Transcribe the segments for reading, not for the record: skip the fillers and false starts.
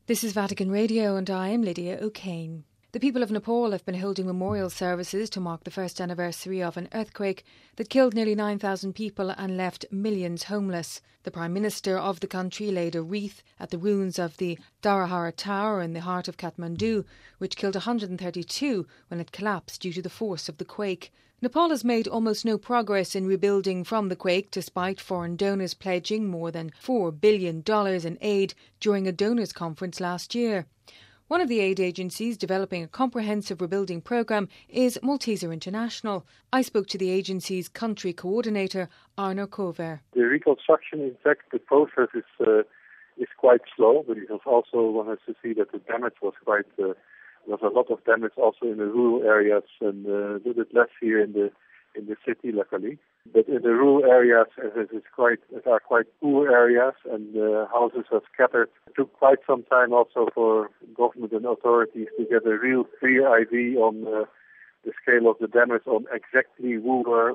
This is Vatican Radio and I am Lydia O'Kane. The people of Nepal have been holding memorial services to mark the first anniversary of an earthquake that killed nearly 9,000 people and left millions homeless. The Prime Minister of the country laid a wreath at the ruins of the Dharahara Tower in the heart of Kathmandu, which killed 132 when it collapsed due to the force of the quake. Nepal has made almost no progress in rebuilding from the quake, despite foreign donors pledging more than $4 billion in aid during a donors' conference last year. One of the aid agencies developing a comprehensive rebuilding programme is Malteser International. I spoke to the agency's country coordinator, Arno Kover. The reconstruction, in fact, the process is quite slow, but it was also one has to see that the damage was quite. There was a lot of damage also in the rural areas and a little bit less here in the city, luckily. But in the rural areas, it are quite poor areas, and houses are scattered. It took quite some time also for government and authorities to get a real clear idea on the scale of the damage, on exactly who were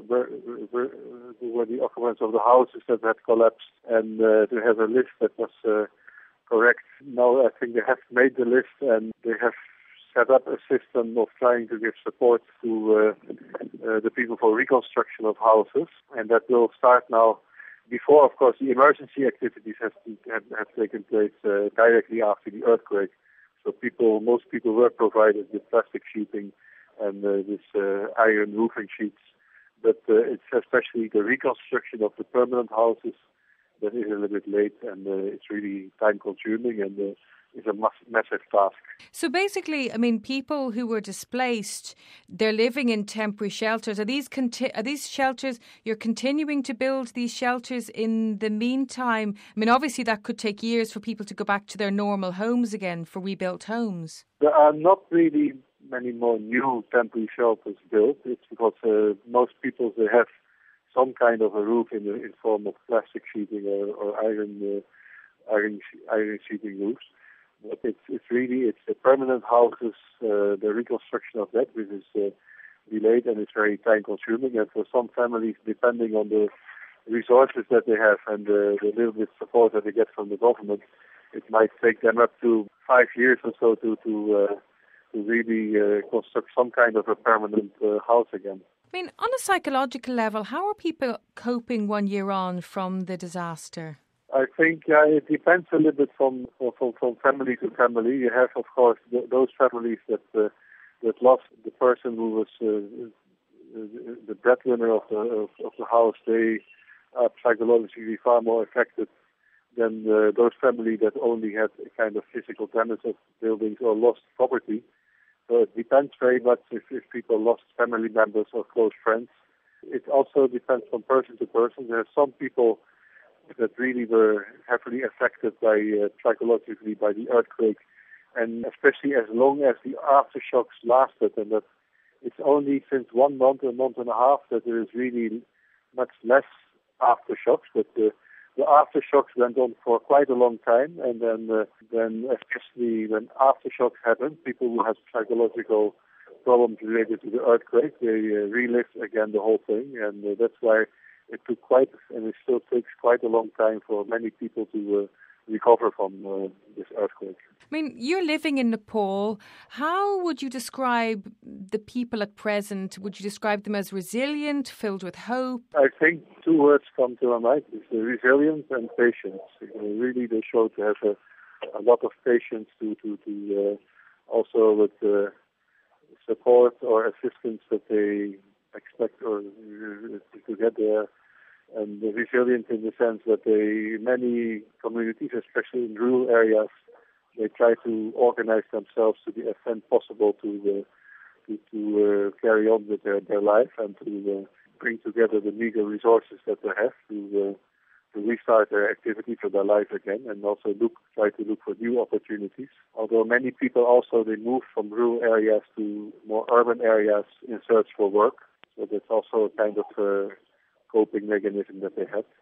the occupants of the houses that had collapsed, and to have a list that was correct. Now I think they have made the list and they have set up a system of trying to give support to the people for reconstruction of houses, and that will start now. Before, of course, the emergency activities have taken place directly after the earthquake. So most people were provided with plastic sheeting and this iron roofing sheets. But it's especially the reconstruction of the permanent houses that is a little bit late, and it's really time-consuming and is a massive task. So basically, I mean, people who were displaced, they're living in temporary shelters. Are these shelters, you're continuing to build these shelters in the meantime? I mean, obviously that could take years for people to go back to their normal homes again, for rebuilt homes. There are not really many more new temporary shelters built. It's because most people, they have some kind of a roof in form of plastic sheeting or iron sheeting roofs. But it's the permanent houses, the reconstruction of that, which is delayed and it's very time consuming. And for some families, depending on the resources that they have and the little bit support that they get from the government, it might take them up to 5 years or so to really construct some kind of a permanent house again. I mean, on a psychological level, how are people coping 1 year on from the disaster? I think it depends a little bit from family to family. You have, of course, those families that lost the person who was the breadwinner of the house. They are psychologically far more affected than those families that only had a kind of physical damage of buildings or lost property. So it depends very much if people lost family members or close friends. It also depends from person to person. There are some people that really were heavily affected psychologically by the earthquake, and especially as long as the aftershocks lasted, and that it's only since 1 month, a month and a half, that there is really much less aftershocks, but the aftershocks went on for quite a long time, and then especially when aftershocks happened, people who have psychological problems related to the earthquake, they relived again the whole thing, and that's why it took and it still takes quite a long time for many people to recover from this earthquake. I mean, you're living in Nepal. How would you describe the people at present? Would you describe them as resilient, filled with hope? I think 2 words come to my mind. It's resilience and patience. Really, they show to have a lot of patience to also with support or assistance that they expect or to get there, and resilient in the sense that many communities, especially in rural areas, they try to organize themselves to the extent possible to carry on with their life and to bring together the meager resources that they have to restart their activities or their life again, and also try to look for new opportunities. Although many people also, they move from rural areas to more urban areas in search for work. So that's also a kind of coping mechanism that they have.